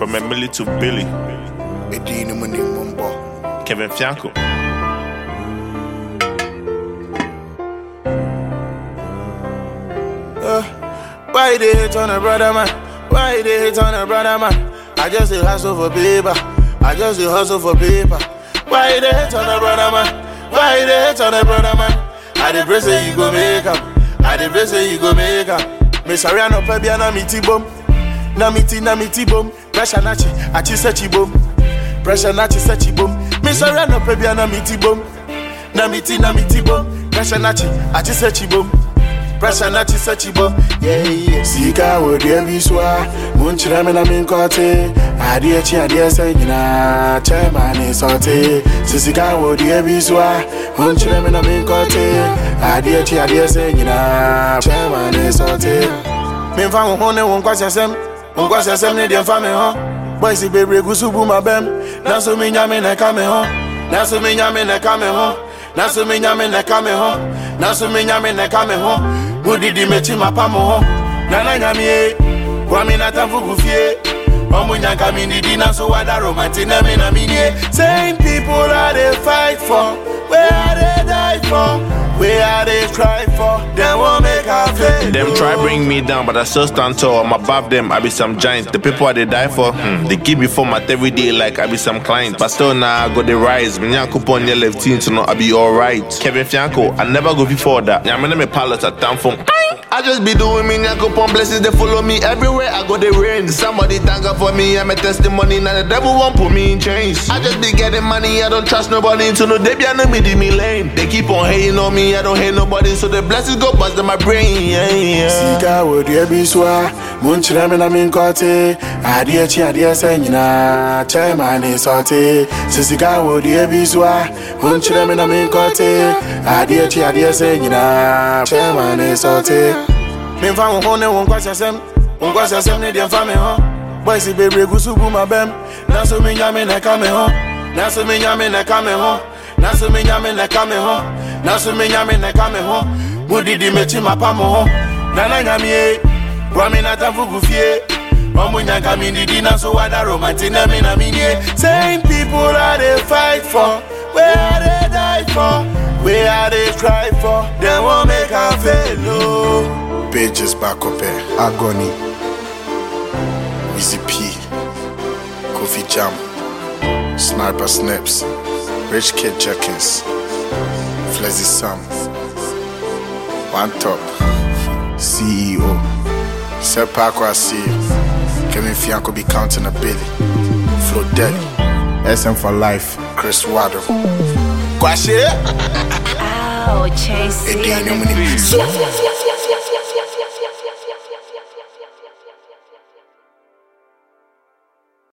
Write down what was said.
From Emily to Billy. Kevin Fianco. Why they hate on a brother man? Why they hate on a brother man? I just a hustle for paper. I just a hustle for paper. Why they hate on a brother man? Why they hate on a brother man? I dey pray say you go make am. I dey pray say you go make am. Me sorry I no pebia na miti bom. Na miti bom. Pressure nachi, achi sechi bom. Pressure nachi sechi bom. Me sorry I no pebia na miti bom. Na miti bom. Pressure nachi, achi sechi bom. Pressure nachi sechi bom. Yeah yeah. Sika wo de biswa. Munchira me na minkote. Adie say na chairman is sorte. Sika wo de biswa. Munchira me na minkote. Adie say na chairman is sorte. Me fa wo hone won kwasem ne dem fa me ho. Boys bebre gusubu mabem. Na so me nyame na ka me ho. Na so me nyame na ka me ho. Na so me nyame na ka me ho. Na so me nyame na ka me ho. Mudidi mechi mapamo ho. Na nyame e. Kwa mi na tamfuku fie. Omunya kamini dina so wada romantic na me na minie. Same people that they fight for. Where are they die for? Where are they cry for? They won't make a fail. Them try bring me down, but I still stand tall. I'm above them, I be some giant. The people they die for, they give me format every day like I be some client. But still now I got the rise. Me nyan coupon your left team to know I be alright. Kevin Fianco, I never go before that. I'm me pilot at town from. I just be doing me nyan coupon blessings. They follow me everywhere. I go the rain. Somebody thank God for me. I'm a testimony. Now the devil won't put me in chains. I just be getting money. I don't trust nobody. To know they be no me lane. They keep on hating on me. I don't hate nobody, so the blessings go bust in my brain. Yeah. Sika wo de biswa, munchira me na minkote. Adie say na chairman is sorte. Sika wo de biswa, munchira me na minkote. Adie say na chairman is sorte. Me fa wo hone won kwasem ne dem fa me ho. Boys bebre gusubu mabem. Na so me nyame na ka me ho. Na so me nyame na ka me ho. Na so me nyame na ka me ho. Na so me nyame na ka me ho. Mudidi mechi mapamo ho. Na nyame e. Kwa mi na tamfuku fie. Omunya kamini dina so wada romantic na me na minie. Same people that they fight for. Where are they die for? Where are they cry for? They won't make a fail, no. Pages back up here. Agony. Easy P. Kofi Jam. Sniper Snips. Rich Kid Jenkins. Flezzy Sam. One Top. CEO. Sepako see. Kevin Fianco be counting a billy. Flo Deli. SM for life. Chris Wado. Kwashe. Oh, Chase.